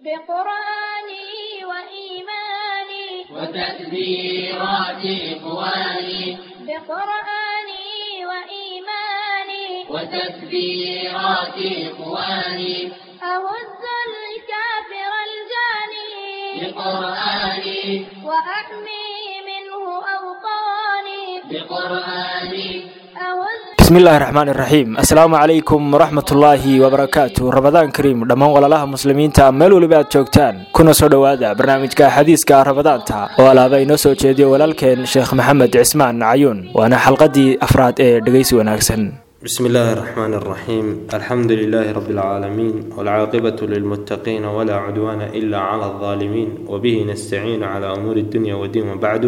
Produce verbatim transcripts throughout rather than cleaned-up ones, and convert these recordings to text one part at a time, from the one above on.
بقرآني وإيماني وتكبيرات إخواني بقرآني وإيماني وتكبيرات إخواني أهز الكافر الجاني بقرآني وأحمي منه أوطاني بقرآني بسم الله الرحمن الرحيم السلام عليكم ورحمة الله وبركاته رمضان كريم دمان walalaha muslimiinta meel waliba aad joogtaan kuna soo dhawaada barnaamijka xadiiska Ramadaanta oo alaaba inoo soo jeediyo walaalkeen Sheekh Maxamed Cismaan Cayuun waana xalqadii afraad ee dhageysi wanaagsan بسم الله الرحمن الرحيم الحمد لله رب العالمين والعاقبة للمتقين ولا عدوان إلا على الظالمين وبه نستعين على أمور الدنيا والدين وبعد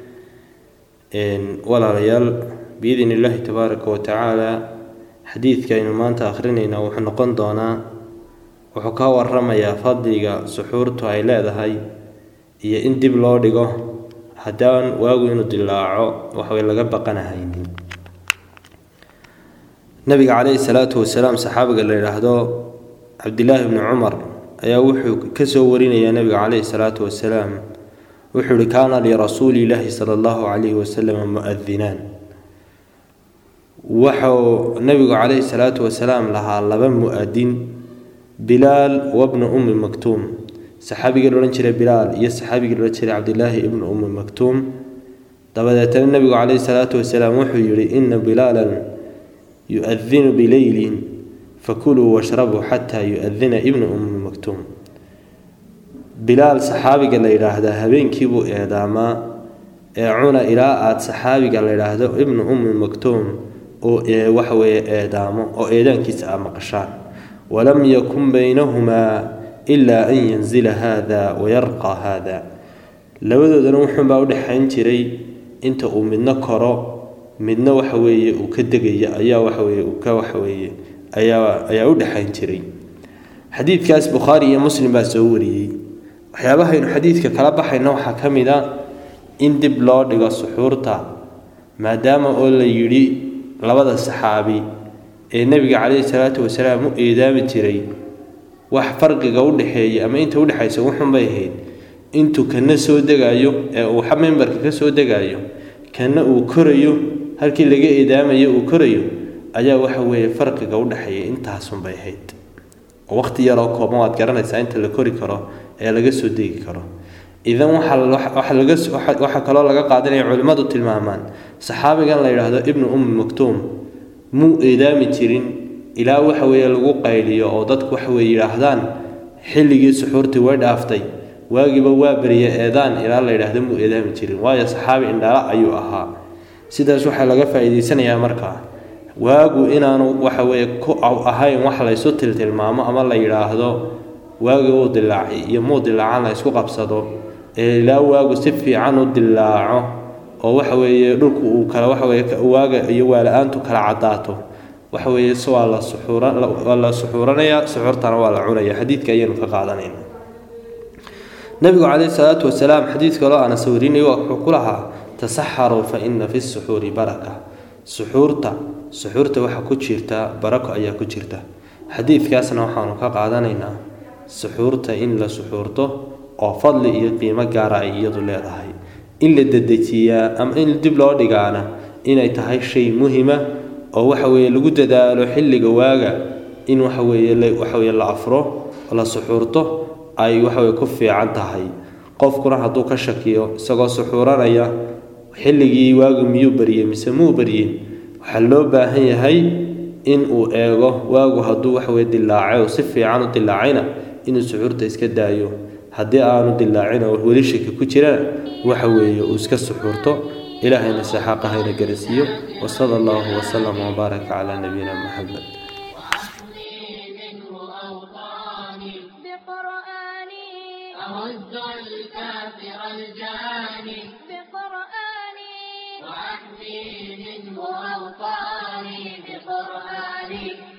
ولا ريال بإذن الله تبارك وتعالى حديث كاين مانتا آخرينينا وحنقون دونا وحكاو الرمية فضيقة سحورتو هاي لادهاي إيا اندب لوديقو هدان واغو إنو دلاعو وحوي لغبقنا هاينين نبي عليه الصلاة والسلام صحابة قال لي عبد الله بن عمر أيا وحو كسورين يا نبي عليه الصلاة والسلام وحو كان لرسول الله صلى الله عليه وسلم مؤذنان وحو النبي عليه الصلاة والسلام لها لبن مؤذن بلال وابن أم مكتوم صحابي قالوا لنشري بلال يا صحابي قالوا لنشري عبد الله ابن أم مكتوم طبعا النبي عليه الصلاة والسلام وحو يري إن بلالا يؤذن بليل فكلوا واشربوا حتى يؤذن ابن أم مكتوم بلال صحابي قال لي هذا هبين كيبو إعداما عنا إلى آت صحابي قال لي هذا ابن أم مكتوم أو وحوي إعدامه أو إعدام كيس مقشان ولم يكن بينهما إلا أن ينزل هذا ويرقى هذا لو ذا نوحن باود حنتري أنت أمنا كرا midna waxa weeye uu ka degaya ayaa waxa weeye uu ka waxa weeye ayaa ayaa u dhaxayn jiray xadiidkaas Bukhari iyo Muslim baa soo wariyay waxyaabaha in xadiidka kala baxayna waxa kamid ah in dib loo dhigo suxuurta maadaama oo la yiri labada saxaabi ee nabiga kaleey salaatu wasalaam u eedaami jiray wax farqiga u dhaxeeyay ama inta u dhaxaysa wuxun bay ahayd intuu kana soo degayo ee uu xameenbarka ka soo degayo kana uu korayo halkii laga eedaamayo uu korayo ayaa waxa weeye farqiga u dhaxeeyay intaas un bay ahayd waqti yar oo kooban waad garanaysaa inta la kori karo ee laga soo deegi karo idan waxa waxa laga waxa kale laga qaadanaya culimadu tilmaamaan saxaabigan la yiraahdo ibn umm maktum mu eedaami jirin ilaa waxa weeye lagu qayliyo oo dadku waxa weeye yiraahdaan xilligii suxuurtii way dhaaftay waagiba waa bariye eedaan ilaa la yiraahdo mu eedaami jirin waayo saxaabi indhala ayuu ahaa sidaas waxa laga faa'iideysanayaa markaa waagu inaanu waxa weeye ku ahayn wax la isoo tiltilmaamo ama la yiraahdo waagu uu dilaacay iyo muu dilaacan la isku qabsado ee ilaa waagu si fiican u dilaaco oo waxa weeye dhulku uu kala waxa weeye waaga iyo waalaantu kala cadaato waxa weeye soo la suxuuran la suxuuranaya suxuurtana waa la cunaya xadiidka ayaynu ka qaadanaynaa nabiga kaleey salaatu wasalaam xadiidka loo ana sawirinayo wuxuu ku lahaa تسحروا فإن في السحور بركة سحورتا سحورتا waxa ku jirta barako ayaa ku jirta xadiidkaasna waxaanu ka qaadanaynaa suxuurta in la suxuurto oo fadli iyo qiimo gaar ah iyadu leedahay in la dedejiya ama in dib loo dhigaana inay tahay shay muhiim ah oo waxa weeye lagu dadaalo xilliga waaga in waxa weeye waxa weeye la afro la suxuurto ay waxa weeye ku fiican tahay qofkuna haduu ka shakiyo isagoo suxuuranaya xilligii waagu miyuu bariyay mise muu bariyay waxa loo baahan yahay in uu eego waagu haduu wax weey dilaacay si fiican u dilaacayna inuu suxuurta iska daayo hadii aanu dilaacin oo wali shaki ku jira waxa weeye uu iska suxuurto ilaahayna saxaqahayna garasiyo wa sallallahu wa sallam wa baraka ala nabiyina muhammad أهز الكافر الجاني بقرآني وأحمي منه أوطاني بقرآني